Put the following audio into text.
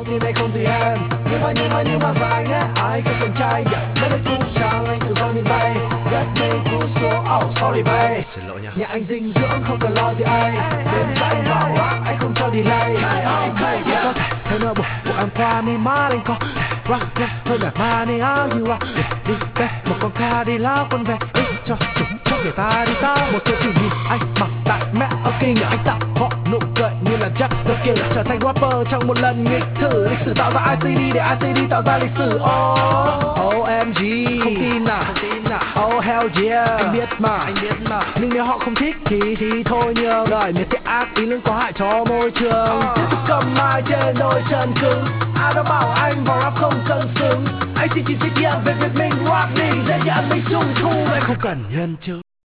thì đây không tùy em. Nhưng mà vài nhé, ai có con trai let it cool sang anh tự do nhìn bay. Get me cool so oh sorry babe. Xin lỗi nha. Nhà anh dinh dưỡng không cần lo gì ai. Đến với anh vào rap anh không cho delay. Có thể theo nửa buổi em qua mi mắt anh có rock thôi đẹp mà này áo you rock đi về một con ca đi lao con về đi cho người ta đi sao một chỗ chỉ nhìn anh mặc tại mẹ ở kinh anh tạo họ nụ cười như là Jack the Killer trở thành rapper trong một lần nghịch thử lịch sử tạo ra ICD để ICD tạo ra lịch sử. OMG không tin à oh hell yeah anh biết mà nhưng nếu họ không thích thì thôi nhường đời miệt thị ác ý lưng có hại cho môi trường. Tiếp tục cầm mai trên đôi chân cứng ai đã bảo anh vào rap không cân xứng anh chỉ chịu trách nhiệm về việc mình rap đi để nhận mình trung thu anh không cần nhân chứng.